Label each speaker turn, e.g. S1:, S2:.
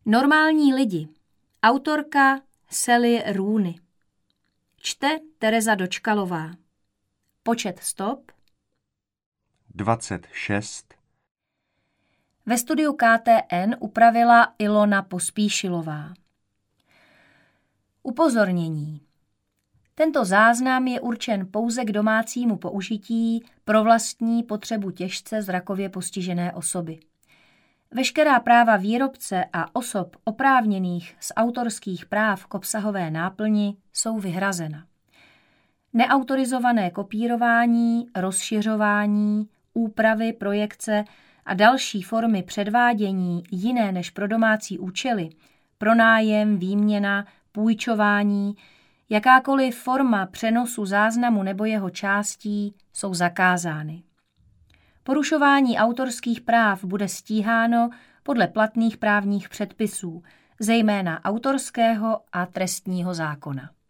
S1: Normální lidi. Autorka Sally Rooney. Čte Tereza Dočkalová. Počet stop
S2: 26.
S1: Ve studiu KTN upravila Ilona Pospíšilová. Upozornění. Tento záznam je určen pouze k domácímu použití pro vlastní potřebu těžce zrakově postižené osoby. Veškerá práva výrobce a osob oprávněných z autorských práv k obsahové náplni jsou vyhrazena. Neautorizované kopírování, rozšiřování, úpravy, projekce a další formy předvádění jiné než pro domácí účely, pronájem, výměna, půjčování, jakákoliv forma přenosu záznamu nebo jeho částí jsou zakázány. Porušování autorských práv bude stíháno podle platných právních předpisů, zejména autorského a trestního zákona.